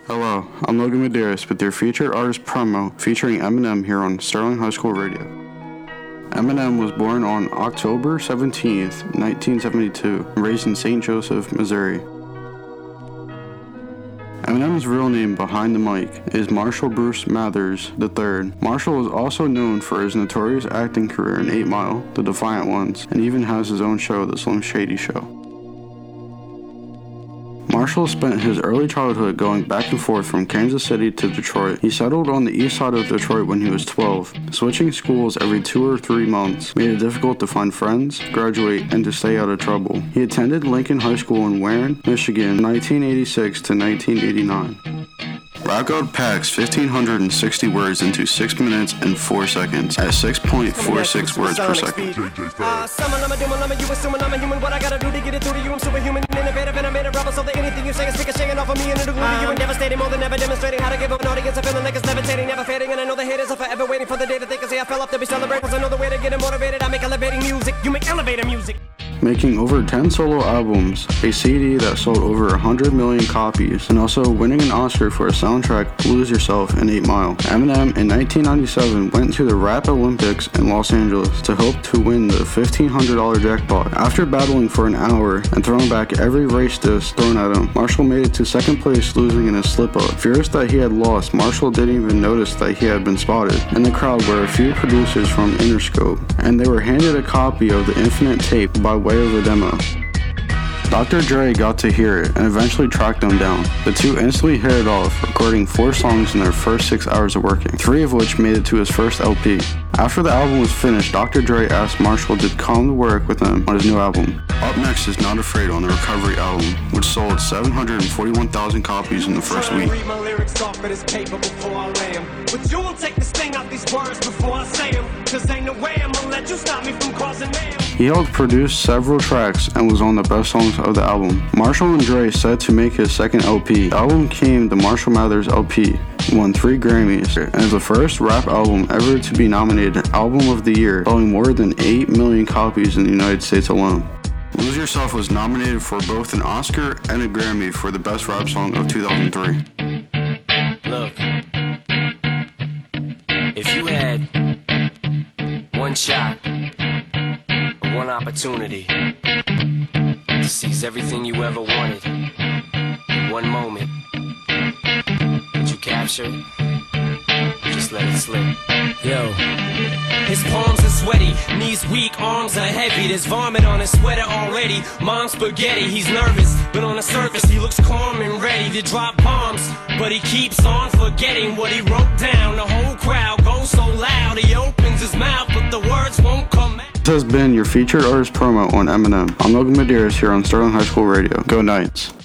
Hello, I'm Logan Medeiros with your featured artist promo featuring Eminem here on Sterling High School Radio. Eminem was born on October 17th, 1972, and raised in St. Joseph, Missouri. Eminem's real name behind the mic is Marshall Bruce Mathers III. Marshall is also known for his notorious acting career in 8 Mile, The Defiant Ones, and even has his own show, The Slim Shady Show. Marshall spent his early childhood going back and forth from Kansas City to Detroit. He settled on the east side of Detroit when he was 12. Switching schools every 2 or 3 months made it difficult to find friends, graduate, and to stay out of trouble. He attended Lincoln High School in Warren, Michigan, 1986 to 1989. Rap God packs 1,560 words into 6 minutes and 4 seconds at 6.46 words per second. You assuming I'm a human, what I gotta do to get it through to you? I'm superhuman, innovative, and I made a rubber so that anything you say is ricocheting off of me and it'll glue to you and devastating, more than ever demonstrating how to give up an audience a feeling like it's levitating, never fading, and I know the haters are forever waiting for the day that they can say I fell off to be celebrated, cause I know the way to get it motivated. I make elevating music, you make elevator music. Making over 10 solo albums, a CD that sold over 100 million copies, and also winning an Oscar for a soundtrack, Lose Yourself in 8 Mile. Eminem in 1997 went to the Rap Olympics in Los Angeles to hope to win the $1,500 jackpot. After battling for an hour and throwing back every race disc thrown at him, Marshall made it to second place, losing in a slip-up. Furious that he had lost, Marshall didn't even notice that he had been spotted. In the crowd were a few producers from Interscope, and they were handed a copy of the Infinite tape by way of a demo. Dr. Dre got to hear it and eventually tracked them down. The two instantly hit it off, recording 4 songs in their first 6 hours of working, 3 of which made it to his first LP. After the album was finished, Dr. Dre asked Marshall to come to work with him on his new album. Up next is Not Afraid on the Recovery album, which sold 741,000 copies in the first week. Read my lyrics off of this paper before I lay 'em. But you will take the sting out these words before I say 'em. Cause ain't no way I'm gonna let you stop me from causing mayhem. He helped produce several tracks and was on the best songs of the album. Marshall and Dre set to make his second LP. The album became the Marshall Mathers LP, won 3 Grammys, and is the first rap album ever to be nominated Album of the Year, selling more than 8 million copies in the United States alone. Lose Yourself was nominated for both an Oscar and a Grammy for the Best Rap Song of 2003. Look, if you had one shot, one opportunity to seize everything you ever wanted in one moment, would you capture it? Or just let it slip? Yo. His palms are sweaty, knees weak, arms are heavy. There's vomit on his sweater already. Mom's spaghetti, he's nervous, but on the surface he looks calm and ready to drop bombs. But he keeps on forgetting what he wrote down. The whole crowd goes so loud, he opens his mouth, but the words won't come out. This has been your featured artist promo on Eminem. I'm Logan Medeiros here on Sterling High School Radio. Go Knights.